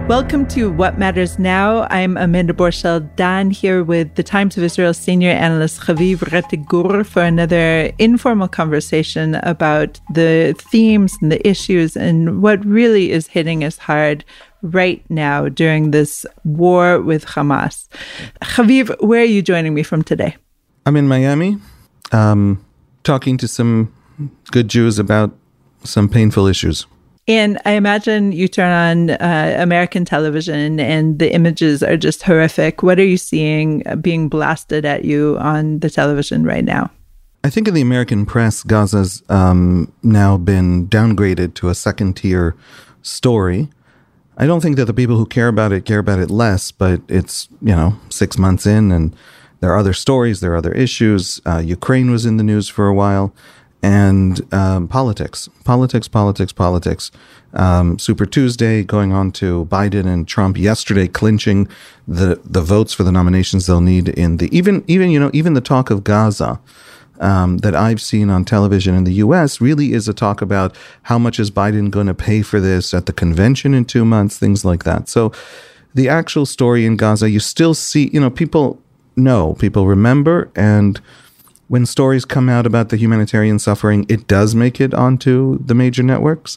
Welcome to What Matters Now. I'm Amanda Borschel-Dan here with the Times of Israel senior analyst Haviv Rettig-Gur for another informal conversation about the themes and the issues and what really is hitting us hard right now during this war with Hamas. Haviv, where are you joining me from today? I'm in Miami, talking to some good Jews about some painful issues. And I imagine you turn on American television and the images are just horrific. What are you seeing being blasted at you on the television right now? I think in the American press, Gaza's now been downgraded to a second-tier story. I don't think that the people who care about it less, but it's, 6 months in and there are other stories, there are other issues. Ukraine was in the news for a while. And politics. Super Tuesday going on to Biden and Trump yesterday clinching the votes for the nominations they'll need in the even the talk of Gaza that I've seen on television in the U.S. really is a talk about how much is Biden going to pay for this at the convention in 2 months, things like that. So the actual story in Gaza, you still see, people remember, and when stories come out about the humanitarian suffering, it does make it onto the major networks,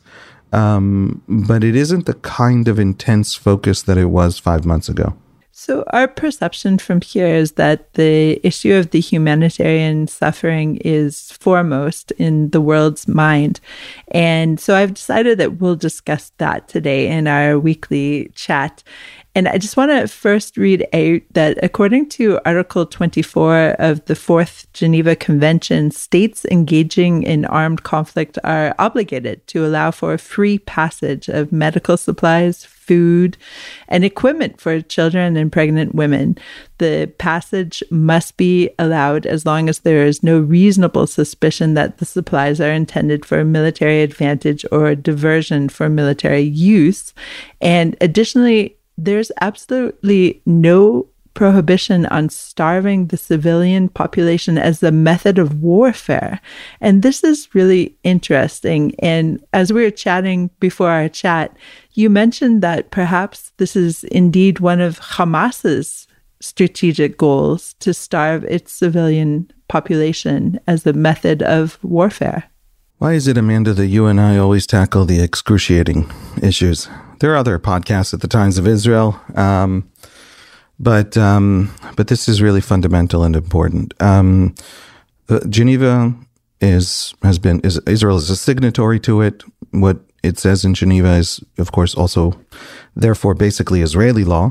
but it isn't the kind of intense focus that it was 5 months ago. So our perception from here is that the issue of the humanitarian suffering is foremost in the world's mind. And so I've decided that we'll discuss that today in our weekly chat. And I just want to first read out that according to Article 24 of the Fourth Geneva Convention, states engaging in armed conflict are obligated to allow for free passage of medical supplies, food, and equipment for children and pregnant women. The passage must be allowed as long as there is no reasonable suspicion that the supplies are intended for military advantage or diversion for military use. And additionally, there's absolutely no prohibition on starving the civilian population as a method of warfare. And this is really interesting. And as we were chatting before our chat, you mentioned that perhaps this is indeed one of Hamas's strategic goals, to starve its civilian population as a method of warfare. Why is it, Amanda, that you and I always tackle the excruciating issues? There are other podcasts at the Times of Israel, but this is really fundamental and important. Geneva Israel is a signatory to it. What it says in Geneva is, of course, also therefore basically Israeli law.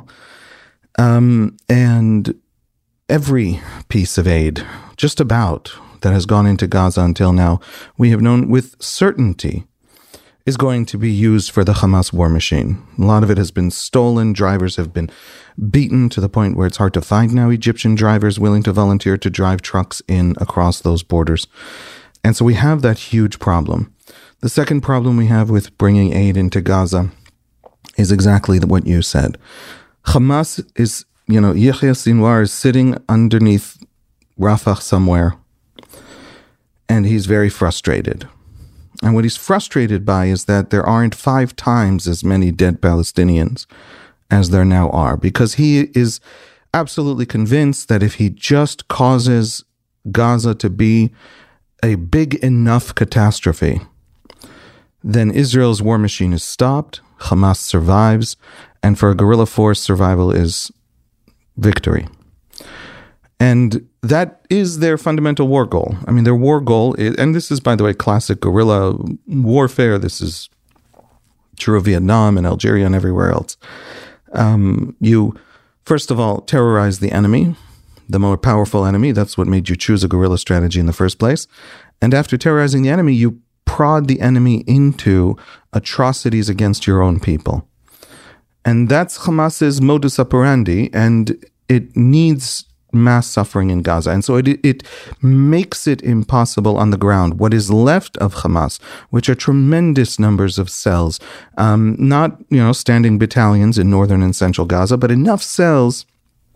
And every piece of aid, just about, that has gone into Gaza until now, we have known with certainty is going to be used for the Hamas war machine. A lot of it has been stolen. Drivers have been beaten to the point where it's hard to find now Egyptian drivers willing to volunteer to drive trucks in across those borders. And so we have that huge problem. The second problem we have with bringing aid into Gaza is exactly what you said. Hamas is, Yahya Sinwar is sitting underneath Rafah somewhere, and he's very frustrated. And what he's frustrated by is that there aren't 5 times as many dead Palestinians as there now are, because he is absolutely convinced that if he just causes Gaza to be a big enough catastrophe, then Israel's war machine is stopped, Hamas survives, and for a guerrilla force, survival is victory. And that is their fundamental war goal. I mean, their war goal is, and this is, by the way, classic guerrilla warfare. This is true of Vietnam and Algeria and everywhere else. You, first of all, terrorize the enemy, the more powerful enemy. That's what made you choose a guerrilla strategy in the first place. And after terrorizing the enemy, you prod the enemy into atrocities against your own people. And that's Hamas's modus operandi, and it needs mass suffering in Gaza. And so it makes it impossible on the ground. What is left of Hamas, which are tremendous numbers of cells, not, standing battalions in northern and central Gaza, but enough cells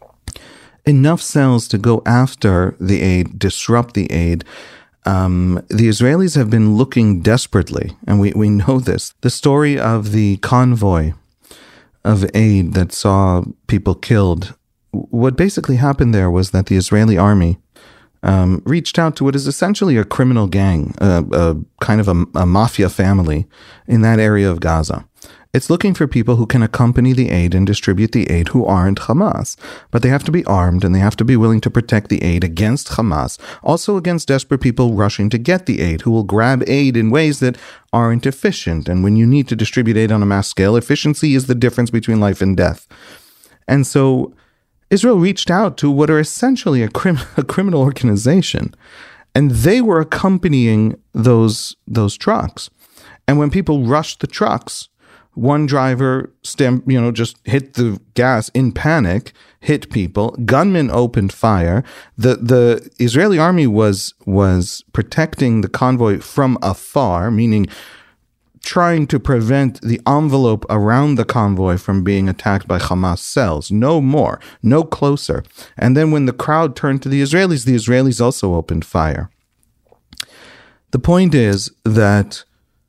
to go after the aid, disrupt the aid. The Israelis have been looking desperately, and we know this. The story of the convoy of aid that saw people killed, what basically happened there was that the Israeli army reached out to what is essentially a criminal gang, a kind of a mafia family in that area of Gaza. It's looking for people who can accompany the aid and distribute the aid who aren't Hamas. But they have to be armed and they have to be willing to protect the aid against Hamas, also against desperate people rushing to get the aid, who will grab aid in ways that aren't efficient. And when you need to distribute aid on a mass scale, efficiency is the difference between life and death. And so Israel reached out to what are essentially a criminal organization, and they were accompanying those trucks. And when people rushed the trucks, one driver just hit the gas in panic, hit people. Gunmen opened fire. The Israeli army was protecting the convoy from afar, meaning trying to prevent the envelope around the convoy from being attacked by Hamas cells. No more, no closer. And then when the crowd turned to the Israelis also opened fire. The point is that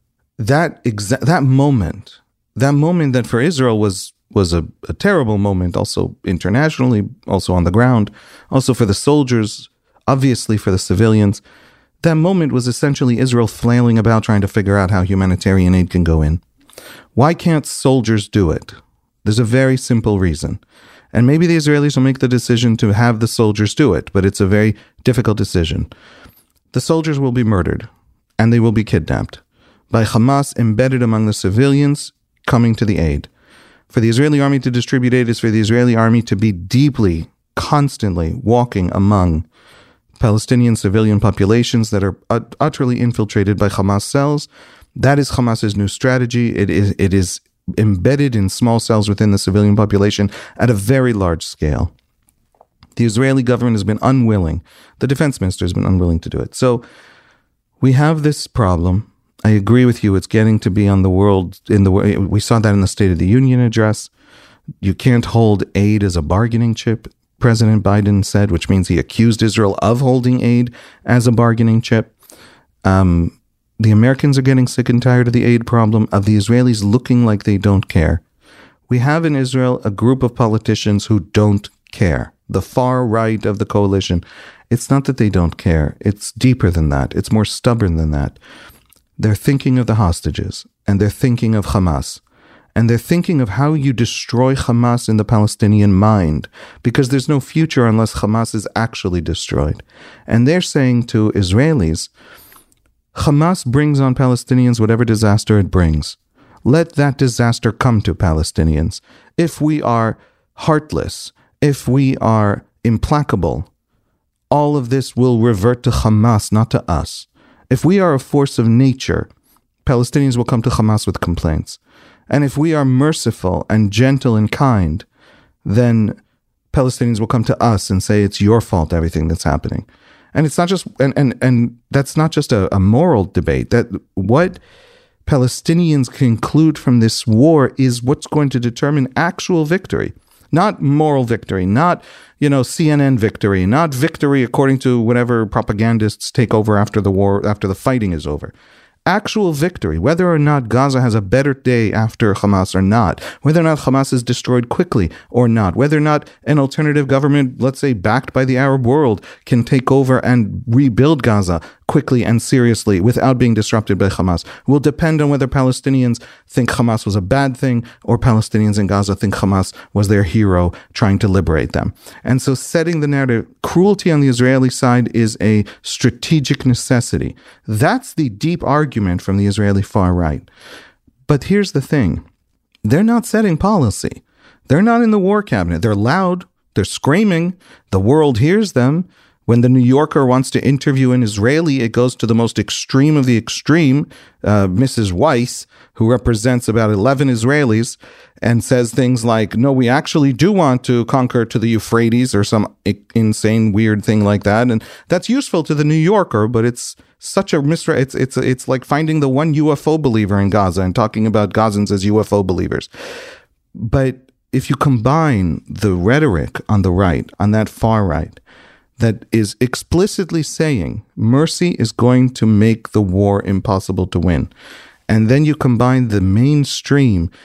moment that for Israel was a terrible moment, also internationally, also on the ground, also for the soldiers, obviously for the civilians. That moment was essentially Israel flailing about trying to figure out how humanitarian aid can go in. Why can't soldiers do it? There's a very simple reason. And maybe the Israelis will make the decision to have the soldiers do it, but it's a very difficult decision. The soldiers will be murdered, and they will be kidnapped by Hamas embedded among the civilians coming to the aid. For the Israeli army to distribute aid is for the Israeli army to be deeply, constantly walking among Palestinian civilian populations that are utterly infiltrated by Hamas cells. That is Hamas's new strategy. It is embedded in small cells within the civilian population at a very large scale. The Israeli government has been unwilling. The defense minister has been unwilling to do it. So we have this problem. I agree with you. It's getting to be on the world. We saw that in the State of the Union address. You can't hold aid as a bargaining chip, President Biden said, which means he accused Israel of holding aid as a bargaining chip. The Americans are getting sick and tired of the aid problem, of the Israelis looking like they don't care. We have in Israel a group of politicians who don't care. The far right of the coalition. It's not that they don't care. It's deeper than that. It's more stubborn than that. They're thinking of the hostages, and they're thinking of Hamas, and they're thinking of how you destroy Hamas in the Palestinian mind, because there's no future unless Hamas is actually destroyed. And they're saying to Israelis, Hamas brings on Palestinians whatever disaster it brings. Let that disaster come to Palestinians. If we are heartless, if we are implacable, all of this will revert to Hamas, not to us. If we are a force of nature, Palestinians will come to Hamas with complaints. And if we are merciful and gentle and kind, then Palestinians will come to us and say it's your fault, everything that's happening. And it's not just, and that's not just a moral debate. That what Palestinians conclude from this war is what's going to determine actual victory. Not moral victory, not, CNN victory, not victory according to whatever propagandists take over after the war, after the fighting is over. Actual victory, whether or not Gaza has a better day after Hamas or not, whether or not Hamas is destroyed quickly or not, whether or not an alternative government, let's say backed by the Arab world, can take over and rebuild Gaza quickly and seriously without being disrupted by Hamas, will depend on whether Palestinians think Hamas was a bad thing or Palestinians in Gaza think Hamas was their hero trying to liberate them. And so setting the narrative, cruelty on the Israeli side is a strategic necessity. That's the deep argument from the Israeli far right. But here's the thing. They're not setting policy. They're not in the war cabinet. They're loud. They're screaming. The world hears them. When the New Yorker wants to interview an Israeli, it goes to the most extreme of the extreme, Mrs. Weiss, who represents about 11 Israelis, and says things like, no, we actually do want to conquer to the Euphrates, or some insane, weird thing like that. And that's useful to the New Yorker, but it's such a it's like finding the one UFO believer in Gaza and talking about Gazans as UFO believers. But if you combine the rhetoric on the right, on that far right, that is explicitly saying mercy is going to make the war impossible to win. And then you combine the mainstream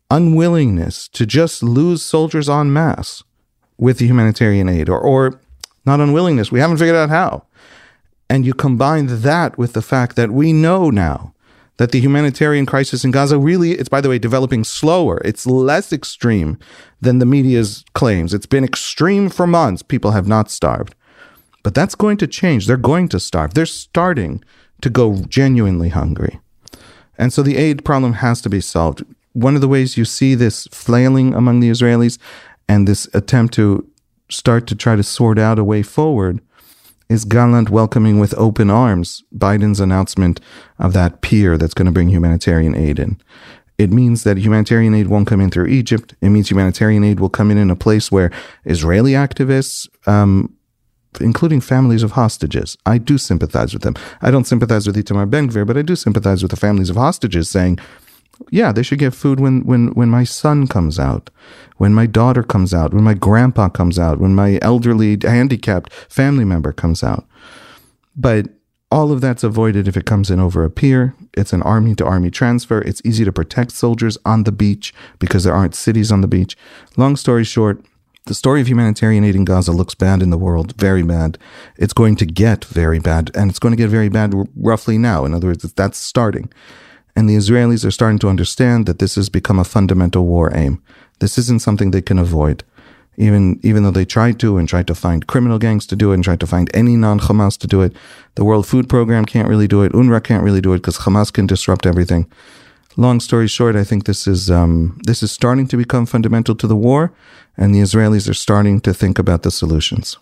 unwillingness to just lose soldiers en masse with the humanitarian aid, or not unwillingness, we haven't figured out how. And you combine that with the fact that we know now that the humanitarian crisis in Gaza really, it's, by the way, developing slower. It's less extreme than the media's claims. It's been extreme for months. People have not starved. But that's going to change. They're going to starve. They're starting to go genuinely hungry. And so the aid problem has to be solved. One of the ways you see this flailing among the Israelis and this attempt to start to try to sort out a way forward is Gallant welcoming with open arms Biden's announcement of that pier that's going to bring humanitarian aid in. It means that humanitarian aid won't come in through Egypt. It means humanitarian aid will come in a place where Israeli activists, including families of hostages. I do sympathize with them. I don't sympathize with Itamar Ben-Gvir, but I do sympathize with the families of hostages saying, yeah, they should get food when my son comes out, when my daughter comes out, when my grandpa comes out, when my elderly, handicapped family member comes out. But all of that's avoided if it comes in over a pier. It's an army-to-army transfer. It's easy to protect soldiers on the beach because there aren't cities on the beach. Long story short, the story of humanitarian aid in Gaza looks bad in the world, very bad. It's going to get very bad, and it's going to get very bad roughly now. In other words, that's starting. And the Israelis are starting to understand that this has become a fundamental war aim. This isn't something they can avoid. Even though they tried to find criminal gangs to do it and tried to find any non-Hamas to do it, the World Food Program can't really do it. UNRWA can't really do it because Hamas can disrupt everything. Long story short, I think this is starting to become fundamental to the war, and the Israelis are starting to think about the solutions.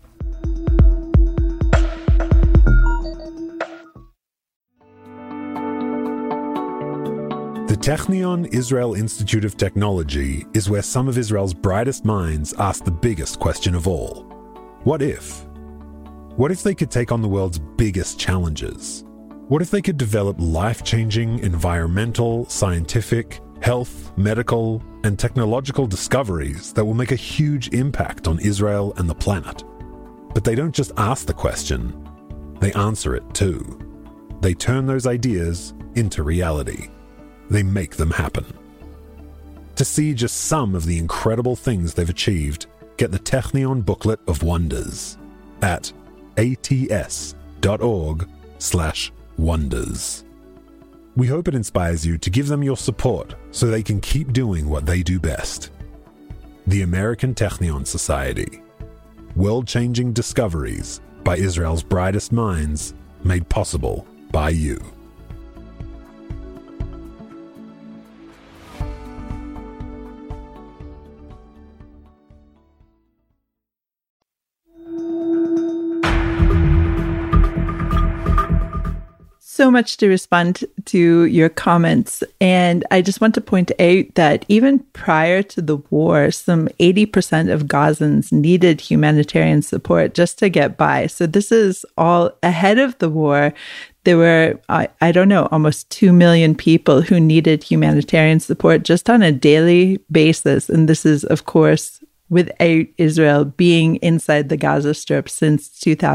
The Technion Israel Institute of Technology is where some of Israel's brightest minds ask the biggest question of all. What if? What if they could take on the world's biggest challenges? What if they could develop life-changing environmental, scientific, health, medical, and technological discoveries that will make a huge impact on Israel and the planet? But they don't just ask the question, they answer it too. They turn those ideas into reality. They make them happen. To see just some of the incredible things they've achieved, get the Technion Booklet of Wonders at ats.org/wonders. We hope it inspires you to give them your support so they can keep doing what they do best. The American Technion Society. World-changing discoveries by Israel's brightest minds, made possible by you. So much to respond to your comments. And I just want to point out that even prior to the war, some 80% of Gazans needed humanitarian support just to get by. So this is all ahead of the war. There were, I don't know, almost 2 million people who needed humanitarian support just on a daily basis. And this is, of course, without Israel being inside the Gaza Strip since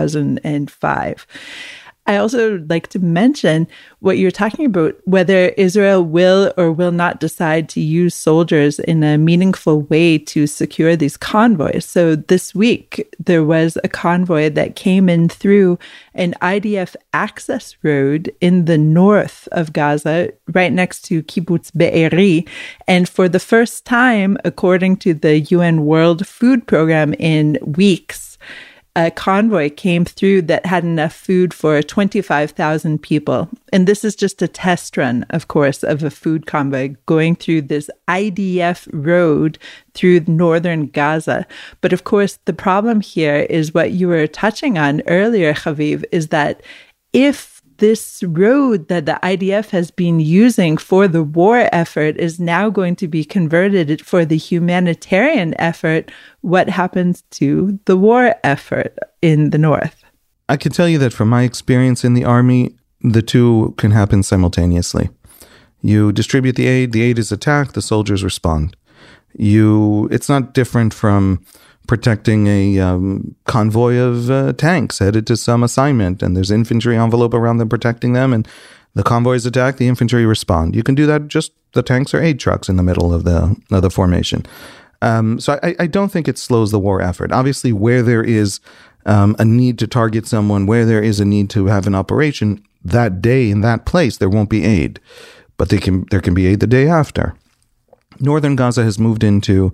2005. I also like to mention what you're talking about, whether Israel will or will not decide to use soldiers in a meaningful way to secure these convoys. So this week, there was a convoy that came in through an IDF access road in the north of Gaza, right next to Kibbutz Be'eri. And for the first time, according to the UN World Food Program in weeks, a convoy came through that had enough food for 25,000 people. And this is just a test run, of course, of a food convoy going through this IDF road through northern Gaza. But of course, the problem here is what you were touching on earlier, Haviv, is that if this road that the IDF has been using for the war effort is now going to be converted for the humanitarian effort, what happens to the war effort in the north? I can tell you that from my experience in the army, the two can happen simultaneously. You distribute the aid is attacked, the soldiers respond. It's not different from protecting a convoy of tanks headed to some assignment, and there's infantry envelope around them protecting them, and The convoys attack, the infantry respond. You can do that, just the tanks or aid trucks in the middle of the formation. So I don't think it slows the war effort. Obviously, where there is a need to target someone, where there is a need to have an operation, that day in that place, there won't be aid. But there can be aid the day after. Northern Gaza has moved into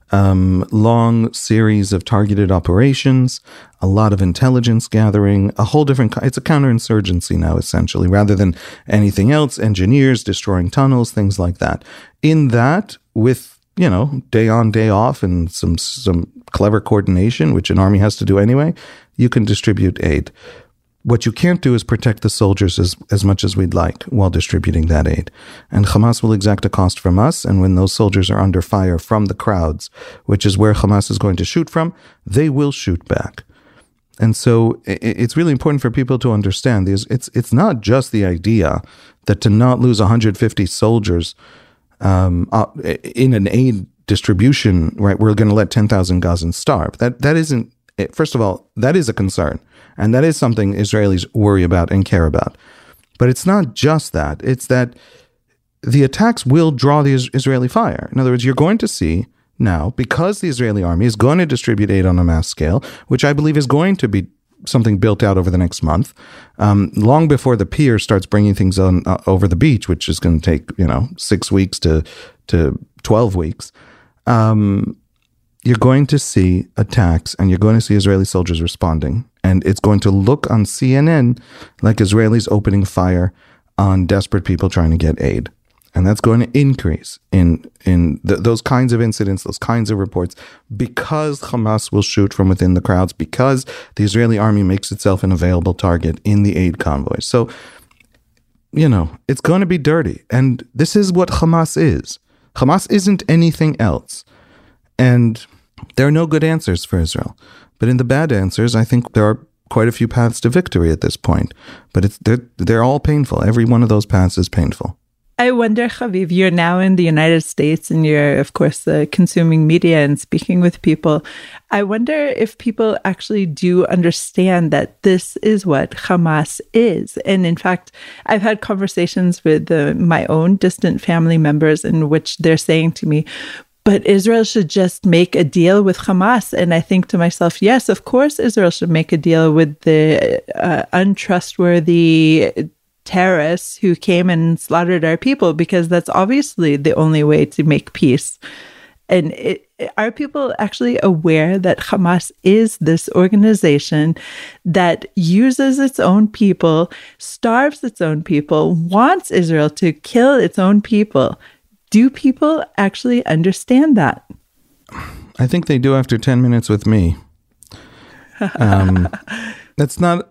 long series of targeted operations, a lot of intelligence gathering, a whole different, it's a counterinsurgency now, essentially, rather than anything else, engineers destroying tunnels, things like that. In that, with, day on, day off, and some clever coordination, which an army has to do anyway, you can distribute aid. What you can't do is protect the soldiers as much as we'd like while distributing that aid. And Hamas will exact a cost from us, and when those soldiers are under fire from the crowds, which is where Hamas is going to shoot from, they will shoot back. And so it's really important for people to understand this. It's not just the idea that to not lose 150 soldiers in an aid distribution, right, we're going to let 10,000 Gazans starve. That isn't, first of all, that is a concern. And that is something Israelis worry about and care about. But it's not just that. It's that the attacks will draw the Israeli fire. In other words, you're going to see now, because the Israeli army is going to distribute aid on a mass scale, which I believe is going to be something built out over the next month, long before the pier starts bringing things on over the beach, which is going to take 6 weeks to 12 weeks. You're going to see attacks, and you're going to see Israeli soldiers responding. And it's going to look on CNN like Israelis opening fire on desperate people trying to get aid. And that's going to increase in those kinds of incidents, those kinds of reports, because Hamas will shoot from within the crowds, because the Israeli army makes itself an available target in the aid convoys. So, it's going to be dirty. And this is what Hamas is. Hamas isn't anything else. And there are no good answers for Israel. But in the bad answers, I think there are quite a few paths to victory at this point. But they're all painful. Every one of those paths is painful. I wonder, Haviv, you're now in the United States and you're, of course, consuming media and speaking with people. I wonder if people actually do understand that this is what Hamas is. And in fact, I've had conversations with my own distant family members in which they're saying to me, but Israel should just make a deal with Hamas. And I think to myself, yes, of course, Israel should make a deal with the untrustworthy terrorists who came and slaughtered our people, because that's obviously the only way to make peace. And are people actually aware that Hamas is this organization that uses its own people, starves its own people, wants Israel to kill its own people? Do people actually understand that? I think they do after 10 minutes with me. It's not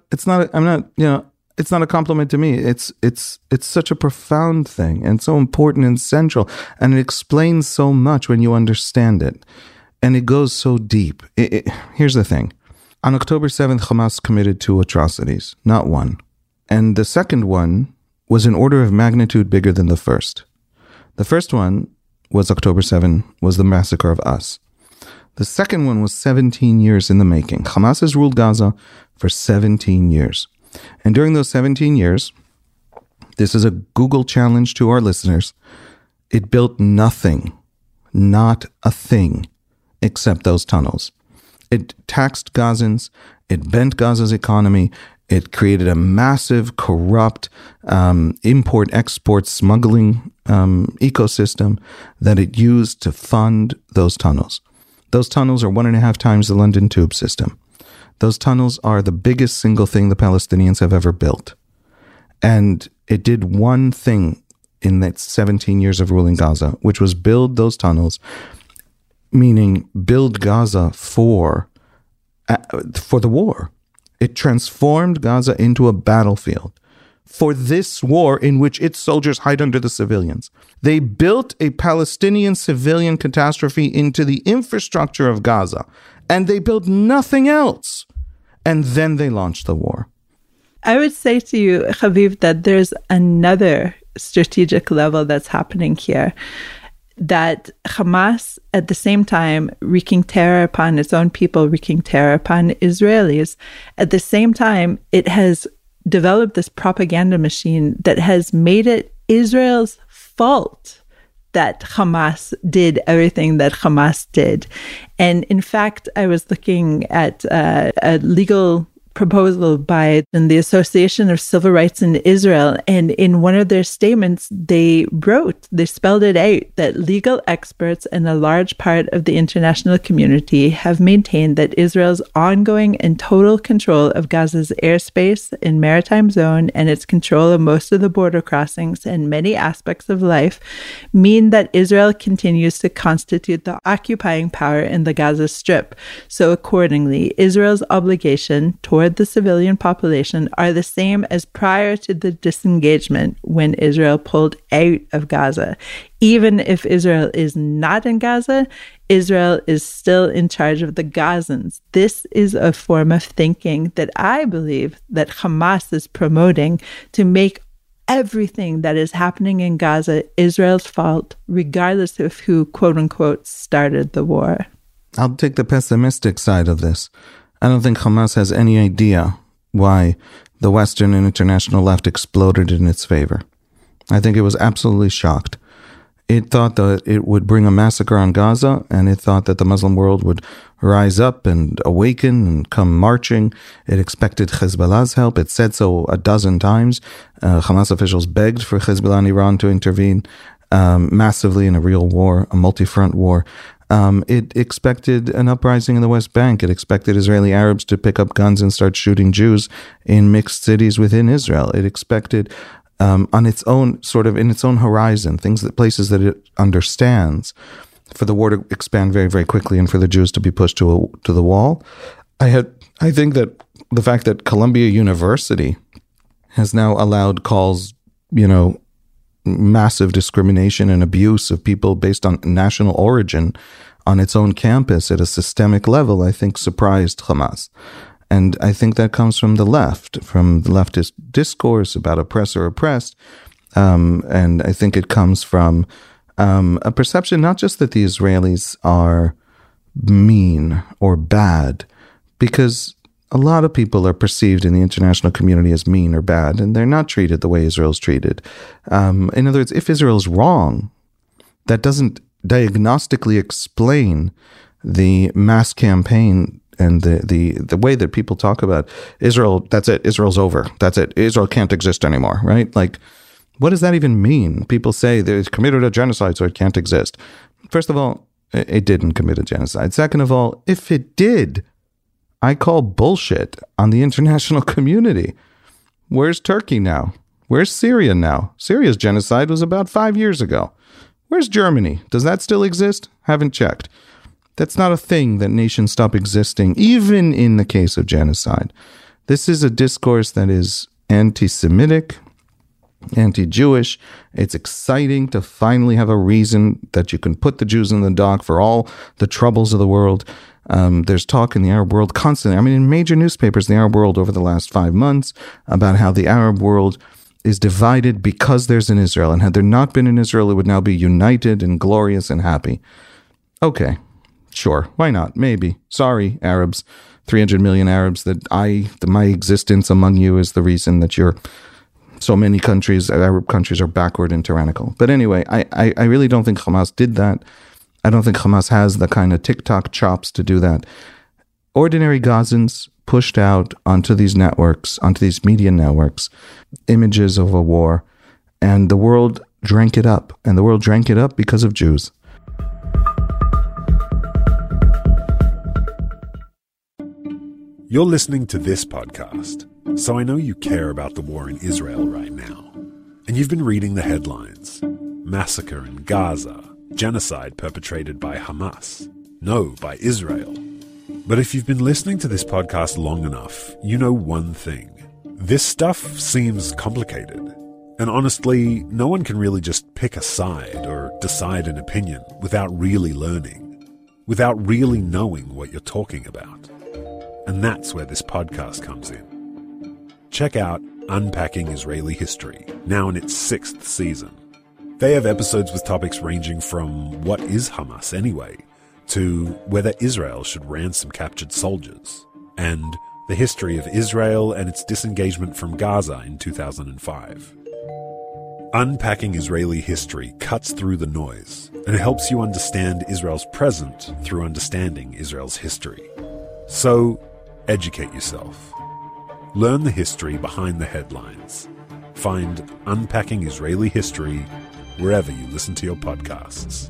a compliment to me. It's such a profound thing and so important and central, and it explains so much when you understand it. And it goes so deep. Here's the thing. On October 7th, Hamas committed 2 atrocities, not one. And the second one was an order of magnitude bigger than the first. The first one was October 7, was the massacre of us. The second one was 17 years in the making. Hamas has ruled Gaza for 17 years. And during those 17 years, this is a Google challenge to our listeners, it built nothing, not a thing, except those tunnels. It taxed Gazans, it bent Gaza's economy, it created a massive, corrupt import-export smuggling ecosystem that it used to fund those tunnels. Those tunnels are 1.5 times the London Tube system. Those tunnels are the biggest single thing the Palestinians have ever built. And it did one thing in that 17 years of ruling Gaza, which was build those tunnels, meaning build Gaza for the war. It transformed Gaza into a battlefield for this war in which its soldiers hide under the civilians. They built a Palestinian civilian catastrophe into the infrastructure of Gaza, and they built nothing else. And then they launched the war. I would say to you, Haviv, that there's another strategic level that's happening here. That Hamas, at the same time, wreaking terror upon its own people, wreaking terror upon Israelis, at the same time, it has developed this propaganda machine that has made it Israel's fault that Hamas did everything that Hamas did. And in fact, I was looking at a legal proposal by the Association of Civil Rights in Israel. And in one of their statements, they spelled it out, that legal experts and a large part of the international community have maintained that Israel's ongoing and total control of Gaza's airspace and maritime zone and its control of most of the border crossings and many aspects of life mean that Israel continues to constitute the occupying power in the Gaza Strip. So accordingly, Israel's obligation toward the civilian population are the same as prior to the disengagement when Israel pulled out of Gaza. Even if Israel is not in Gaza, Israel is still in charge of the Gazans. This is a form of thinking that I believe that Hamas is promoting to make everything that is happening in Gaza Israel's fault, regardless of who, quote unquote, started the war. I'll take the pessimistic side of this. I don't think Hamas has any idea why the Western and international left exploded in its favor. I think it was absolutely shocked. It thought that it would bring a massacre on Gaza, and it thought that the Muslim world would rise up and awaken and come marching. It expected Hezbollah's help. It said so a dozen times. Hamas officials begged for Hezbollah and Iran to intervene massively in a real war, a multi-front war. It expected an uprising in the West Bank. It expected Israeli Arabs to pick up guns and start shooting Jews in mixed cities within Israel. It expected, on its own, sort of in its own horizon, places that it understands, for the war to expand very, very quickly and for the Jews to be pushed to the wall. I think that the fact that Columbia University has now allowed calls, massive discrimination and abuse of people based on national origin on its own campus at a systemic level, I think surprised Hamas. And I think that comes from the left, from the leftist discourse about oppressor oppressed. And I think it comes from a perception not just that the Israelis are mean or bad, because a lot of people are perceived in the international community as mean or bad, and they're not treated the way Israel's treated. In other words, if Israel's wrong, that doesn't diagnostically explain the mass campaign and the way that people talk about Israel. That's it. Israel's over. That's it. Israel can't exist anymore, right? Like, what does that even mean? People say they've committed a genocide, so it can't exist. First of all, it didn't commit a genocide. Second of all, if it did, I call bullshit on the international community. Where's Turkey now? Where's Syria now? Syria's genocide was about 5 years ago. Where's Germany? Does that still exist? Haven't checked. That's not a thing that nations stop existing, even in the case of genocide. This is a discourse that is anti-Semitic, anti-Jewish. It's exciting to finally have a reason that you can put the Jews in the dock for all the troubles of the world. There's talk in the Arab world constantly. I mean, in major newspapers in the Arab world over the last 5 months about how the Arab world is divided because there's an Israel. And had there not been an Israel, it would now be united and glorious and happy. Okay, sure. Why not? Maybe. Sorry, Arabs, 300 million Arabs, my existence among you is the reason that so many countries, Arab countries, are backward and tyrannical. But anyway, I really don't think Hamas did that. I don't think Hamas has the kind of TikTok chops to do that. Ordinary Gazans pushed out onto these networks, onto these media networks, images of a war, and the world drank it up. And the world drank it up because of Jews. You're listening to this podcast, so I know you care about the war in Israel right now. And you've been reading the headlines. Massacre in Gaza. Genocide perpetrated by Hamas. No, by Israel. But if you've been listening to this podcast long enough, you know one thing. This stuff seems complicated. And honestly, no one can really just pick a side or decide an opinion without really learning, without really knowing what you're talking about. And that's where this podcast comes in. Check out Unpacking Israeli History, now in its 6th season. They have episodes with topics ranging from what is Hamas anyway, to whether Israel should ransom captured soldiers, and The History of Israel and Its Disengagement from Gaza in 2005. Unpacking Israeli history cuts through the noise and helps you understand Israel's present through understanding Israel's history. So, educate yourself. Learn the history behind the headlines. Find Unpacking Israeli History wherever you listen to your podcasts.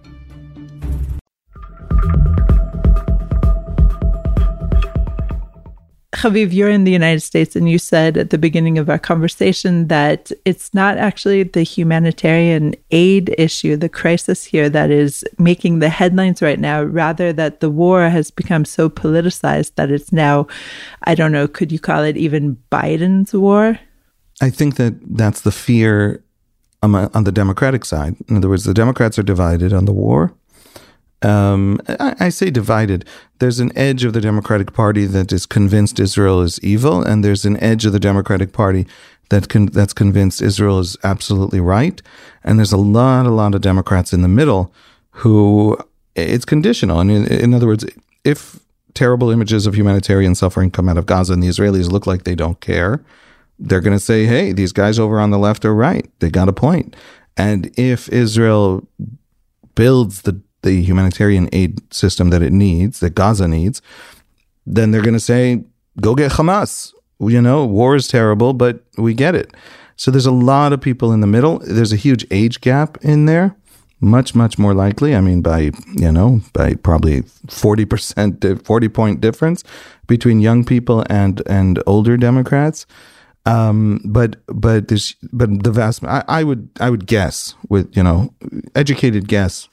Haviv, you're in the United States, and you said at the beginning of our conversation that it's not actually the humanitarian aid issue, the crisis here, that is making the headlines right now, rather that the war has become so politicized that it's now, I don't know, could you call it even Biden's war? I think that that's the fear on the Democratic side. In other words, the Democrats are divided on the war. I say divided. There's an edge of the Democratic Party that is convinced Israel is evil, and there's an edge of the Democratic Party that's convinced Israel is absolutely right. And there's a lot of Democrats in the middle who it's conditional. And in other words, if terrible images of humanitarian suffering come out of Gaza and the Israelis look like they don't care, they're going to say, hey, these guys over on the left are right. They got a point. And if Israel builds the humanitarian aid system that it needs, that Gaza needs, then they're going to say, go get Hamas. You know, war is terrible, but we get it. So there's a lot of people in the middle. There's a huge age gap in there, much more likely. I mean, by probably 40% difference between young people and older Democrats. But the vast, I would guess, with, educated guess,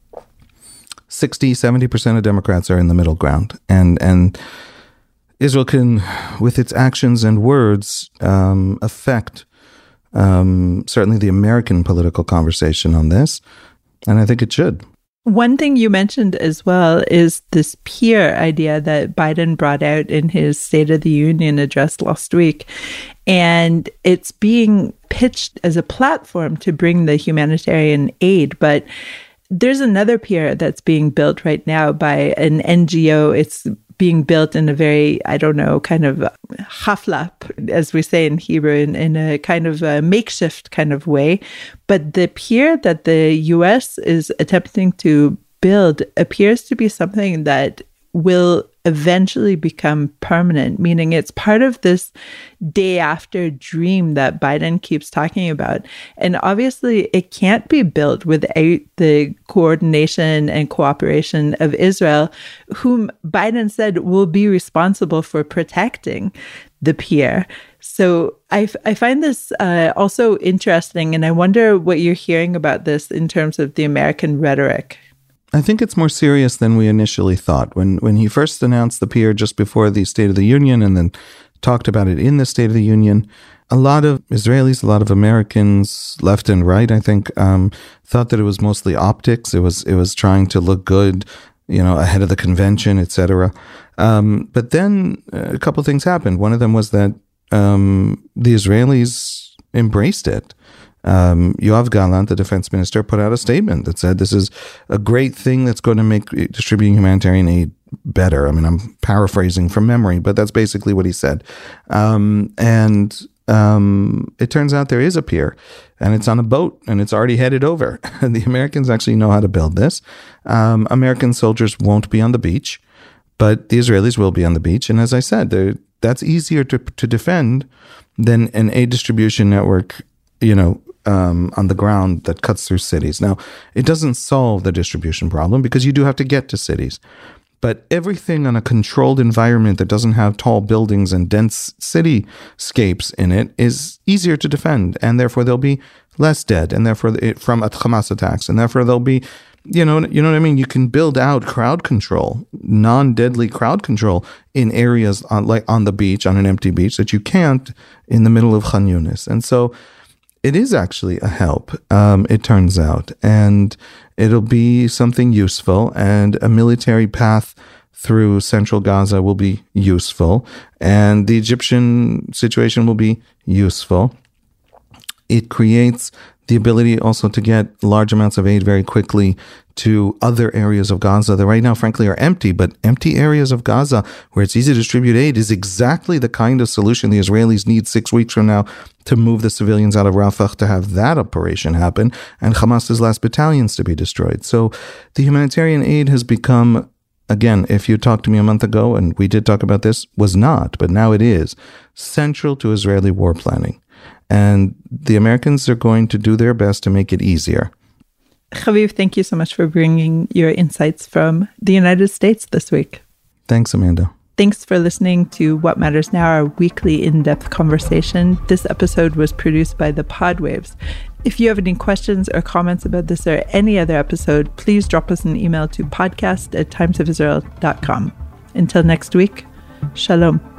60-70% of Democrats are in the middle ground, and Israel can, with its actions and words, affect certainly the American political conversation on this, and I think it should. One thing you mentioned as well is this peer idea that Biden brought out in his State of the Union address last week. And it's being pitched as a platform to bring the humanitarian aid. But there's another pier that's being built right now by an NGO. It's being built in a very, kind of haflap, as we say in Hebrew, in a kind of a makeshift kind of way. But the pier that the U.S. is attempting to build appears to be something that will eventually become permanent, meaning it's part of this day after dream that Biden keeps talking about. And obviously it can't be built without the coordination and cooperation of Israel, whom Biden said will be responsible for protecting the pier. So I find this also interesting, and I wonder what you're hearing about this in terms of the American rhetoric. I think it's more serious than we initially thought. When he first announced the pier just before the State of the Union and then talked about it in the State of the Union, a lot of Israelis, a lot of Americans, left and right, I think, thought that it was mostly optics. It was trying to look good, ahead of the convention, etc. But then a couple of things happened. One of them was that the Israelis embraced it. Yoav Gallant, the defense minister, put out a statement that said this is a great thing that's going to make distributing humanitarian aid better. I mean, I'm paraphrasing from memory, but that's basically what he said. And it turns out there is a pier, and it's on a boat, and it's already headed over. And the Americans actually know how to build this. American soldiers won't be on the beach, but the Israelis will be on the beach. And as I said, that's easier to defend than an aid distribution network, on the ground that cuts through cities. Now, it doesn't solve the distribution problem because you do have to get to cities. But everything on a controlled environment that doesn't have tall buildings and dense cityscapes in it is easier to defend. And therefore, there'll be less dead, and therefore from Hamas attacks. And therefore, there'll be, you know what I mean? You can build out crowd control, non-deadly crowd control in areas on the beach, on an empty beach, that you can't in the middle of Khan Yunis. And so it is actually a help, it turns out, and it'll be something useful, and a military path through central Gaza will be useful, and the Egyptian situation will be useful. It creates the ability also to get large amounts of aid very quickly to other areas of Gaza that right now, frankly, are empty. But empty areas of Gaza where it's easy to distribute aid is exactly the kind of solution the Israelis need 6 weeks from now to move the civilians out of Rafah, to have that operation happen, and Hamas's last battalions to be destroyed. So the humanitarian aid has become, again, if you talked to me a month ago, and we did talk about this, was not, but now it is, central to Israeli war planning. And the Americans are going to do their best to make it easier. Haviv, thank you so much for bringing your insights from the United States this week. Thanks, Amanda. Thanks for listening to What Matters Now, our weekly in-depth conversation. This episode was produced by the Podwaves. If you have any questions or comments about this or any other episode, please drop us an email to podcast@timesofisrael.com. Until next week, shalom.